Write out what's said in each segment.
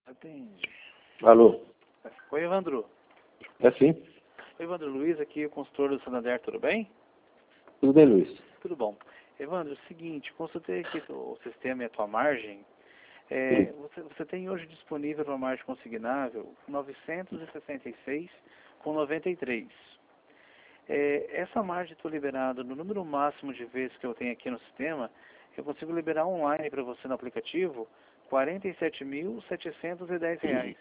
Atende. Alô? Oi, Evandro. É sim? Oi, Evandro. Luiz aqui, o consultor do Santander, tudo bem? Tudo bem, Luiz? Tudo bom. Evandro, é o seguinte, consultei aqui o sistema e a tua margem. Você tem hoje disponível uma margem consignável 966,93. Essa margem estou liberado no número máximo de vezes que eu tenho aqui no sistema. Eu consigo liberar online para você no aplicativo R$ 47.710.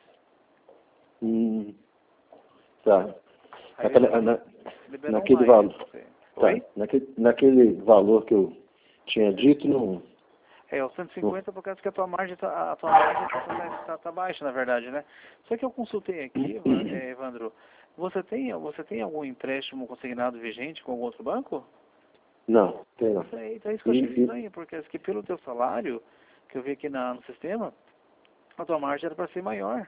Tá. Aí liberar Naquele online valor. pra você. Tá. Oi? Naquele valor que eu tinha dito, não. O 150 por causa que a tua margem tá baixa, na verdade, né? Só que eu consultei aqui, Evandro, você tem algum empréstimo consignado vigente com algum outro banco? Não, tem não. Então é isso que eu achei estranho, porque que pelo teu salário, que eu vi aqui no sistema, a tua margem era para ser maior.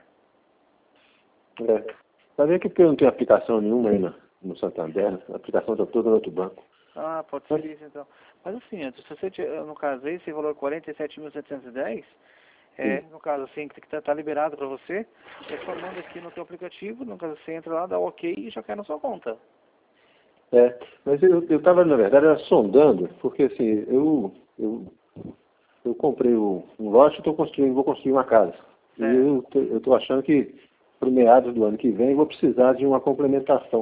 Mas é que porque eu não tenho aplicação nenhuma aí no Santander, a aplicação está toda no outro banco. Ah, pode ser isso então. Mas assim, se você, no caso aí, esse valor 47.710, no caso assim, que está liberado para você, eu só mando aqui no teu aplicativo, no caso você entra lá, dá ok e já cai na sua conta. Mas eu estava, na verdade, era sondando, porque assim, eu comprei um lote e vou construir uma casa. E eu estou achando que, para meados do ano que vem, eu vou precisar de uma complementação.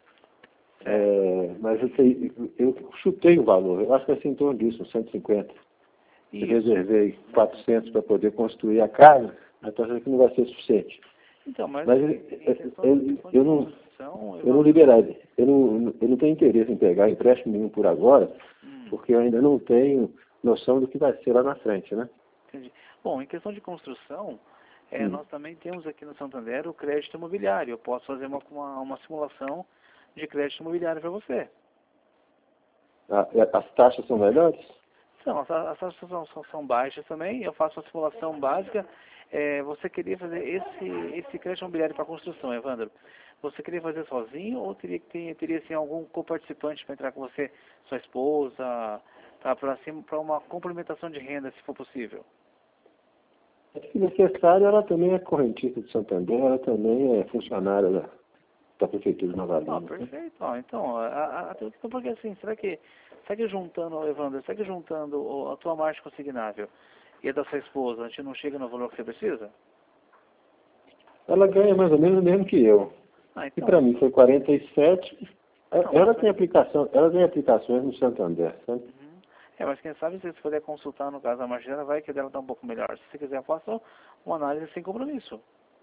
Mas eu chutei o valor, eu acho que vai ser em torno disso, 150. Eu reservei 400 para poder construir a casa, mas estou achando que não vai ser suficiente. Então, mas eu não liberei, eu não tenho interesse em pegar empréstimo nenhum por agora, porque eu ainda não tenho noção do que vai ser lá na frente, né? Entendi. Bom, em questão de construção, nós também temos aqui no Santander o crédito imobiliário. Eu posso fazer uma simulação de crédito imobiliário para você. As taxas são melhores? Não, as taxas são baixas também. Eu faço uma simulação básica. Você queria fazer esse crédito imobiliário para construção, Evandro? Você queria fazer sozinho ou teria assim, algum coparticipante para entrar com você, sua esposa, para uma complementação de renda, se for possível? Se necessário, ela também é correntista de Santander, ela também é funcionária da Prefeitura de Nova Lima. Perfeito. Então, porque assim, será que juntando, Evandro, será que juntando a tua margem consignável e a da sua esposa, a gente não chega no valor que você precisa? Ela ganha mais ou menos o mesmo que eu. Então. E para mim foi 47. Ela tem aplicações no Santander, sabe? Mas quem sabe se você puder consultar no caso da margem, vai que dela está um pouco melhor. Se você quiser, eu faço uma análise sem compromisso.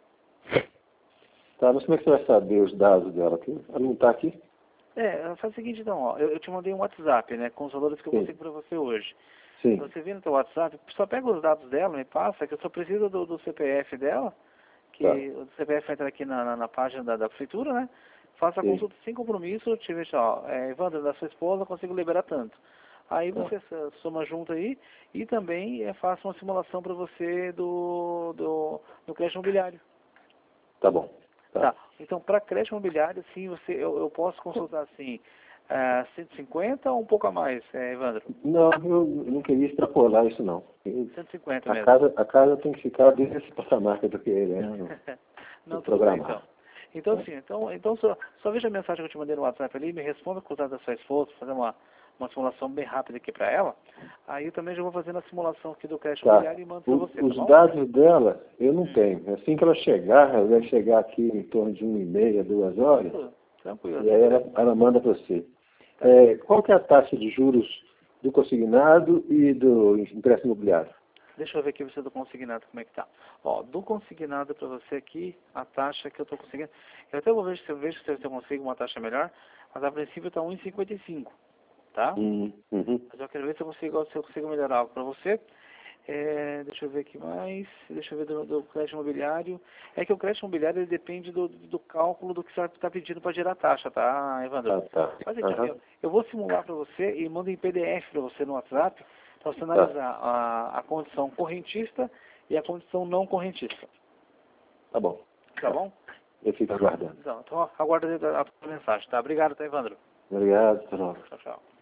Tá, mas como é que você vai saber os dados dela aqui? Ela não está aqui? Faz o seguinte então, eu te mandei um WhatsApp, né, com os valores que eu consigo para você hoje. Sim. Você vê no teu WhatsApp, só pega os dados dela, me passa, que eu só preciso do CPF dela, que o CPF vai entrar aqui na página da prefeitura, né? Faça a consulta sem compromisso, te vejo, Evandro, da sua esposa, eu consigo liberar tanto. Aí você soma junto aí e também faça uma simulação para você do crédito imobiliário. Tá bom. Tá. Então, para crédito imobiliário, sim, eu posso consultar assim, 150 ou um pouco a mais, Evandro? Não, eu não queria extrapolar isso não. 150 mesmo. A casa tem que ficar dentro desse patamar que eu estou querendo. Não, tudo bem, então. Então, sim, então só veja a mensagem que eu te mandei no WhatsApp ali, me responda com os dados da sua esposa, fazer uma simulação bem rápida aqui para ela. Aí eu também já vou fazendo a simulação aqui do crédito imobiliário e mando para você, tá bom? Os dados dela eu não tenho. Assim que ela vai chegar aqui em torno de 1h30, 2 horas. Tranquilo. E aí ela manda para você. Qual que é a taxa de juros do consignado e do empréstimo imobiliário? Deixa eu ver aqui você do consignado, como é que tá. Do consignado para você aqui, a taxa que eu estou conseguindo, eu até vou ver se eu consigo uma taxa melhor, mas a princípio está 1,55, tá? Mas eu quero ver se eu consigo melhorar algo para você. Deixa eu ver aqui mais, deixa eu ver do crédito imobiliário. É que o crédito imobiliário ele depende do cálculo do que você está pedindo para gerar taxa, tá, Evandro? Mas eu vou simular para você e mando em PDF para você no WhatsApp, para você analisar a condição correntista e a condição não correntista. Tá bom. Tá bom? Eu fico aguardando. Então aguardo a tua mensagem, tá? Obrigado, tá, Evandro? Obrigado, Tchau, tchau.